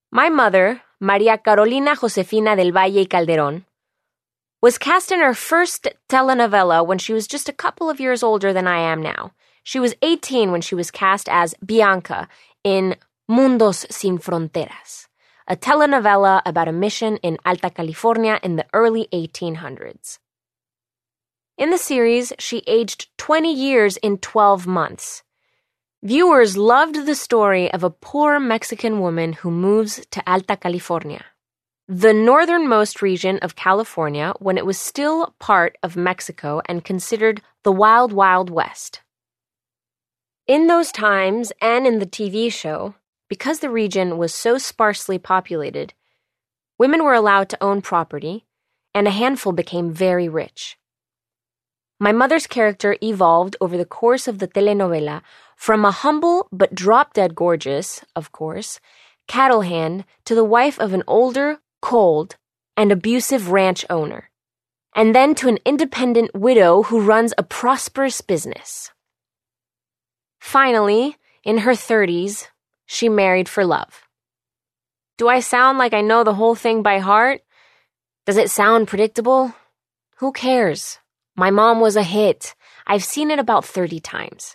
My mother, Maria Carolina Josefina del Valle y Calderón, was cast in her first telenovela when she was just a couple of years older than I am now. She was 18 when she was cast as Bianca in Mundos Sin Fronteras, a telenovela about a mission in Alta California in the early 1800s. In the series, she aged 20 years in 12 months. Viewers loved the story of a poor Mexican woman who moves to Alta California, the northernmost region of California when it was still part of Mexico and considered the Wild Wild West. In those times and in the TV show, because the region was so sparsely populated, women were allowed to own property, and a handful became very rich. My mother's character evolved over the course of the telenovela from a humble but drop-dead gorgeous, of course, cattle hand to the wife of an older, cold, and abusive ranch owner, and then to an independent widow who runs a prosperous business. Finally, in her 30s, she married for love. Do I sound like I know the whole thing by heart? Does it sound predictable? Who cares? My mom was a hit. I've seen it about 30 times.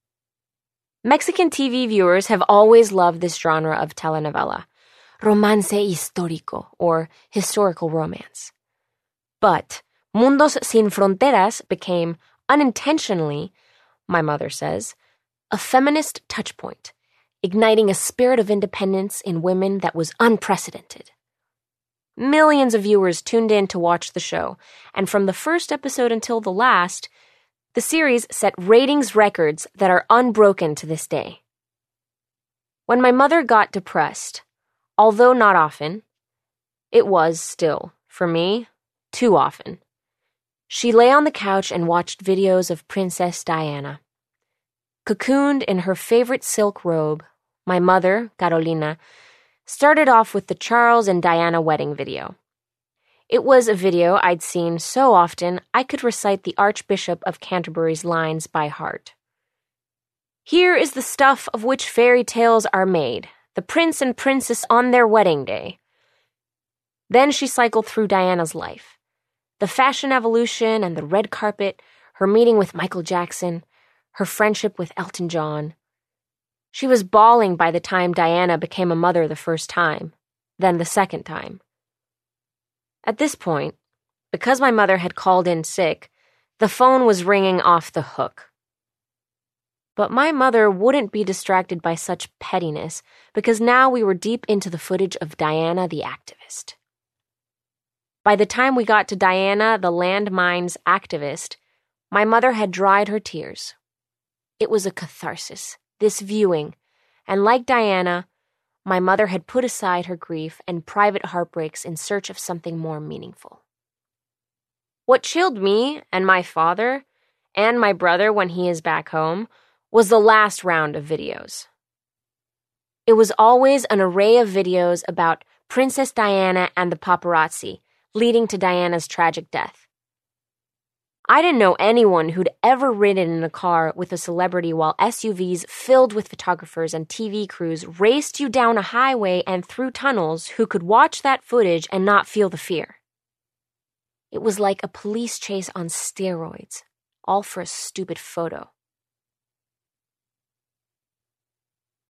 Mexican TV viewers have always loved this genre of telenovela, romance histórico, or historical romance. But Mundos Sin Fronteras became, unintentionally, my mother says, a feminist touchpoint, igniting a spirit of independence in women that was unprecedented. Millions of viewers tuned in to watch the show, and from the first episode until the last, the series set ratings records that are unbroken to this day. When my mother got depressed, although not often, it was still, for me, too often, she lay on the couch and watched videos of Princess Diana. Cocooned in her favorite silk robe, my mother, Carolina, started off with the Charles and Diana wedding video. It was a video I'd seen so often I could recite the Archbishop of Canterbury's lines by heart. Here is the stuff of which fairy tales are made, the prince and princess on their wedding day. Then she cycled through Diana's life. The fashion evolution and the red carpet, her meeting with Michael Jackson, her friendship with Elton John. She was bawling by the time Diana became a mother the first time, then the second time. At this point, because my mother had called in sick, the phone was ringing off the hook. But my mother wouldn't be distracted by such pettiness because now we were deep into the footage of Diana the activist. By the time we got to Diana the landmines activist, my mother had dried her tears. It was a catharsis, this viewing, and like Diana, my mother had put aside her grief and private heartbreaks in search of something more meaningful. What chilled me and my father, and my brother when he is back home, was the last round of videos. It was always an array of videos about Princess Diana and the paparazzi, leading to Diana's tragic death. I didn't know anyone who'd ever ridden in a car with a celebrity while SUVs filled with photographers and TV crews raced you down a highway and through tunnels who could watch that footage and not feel the fear. It was like a police chase on steroids, all for a stupid photo.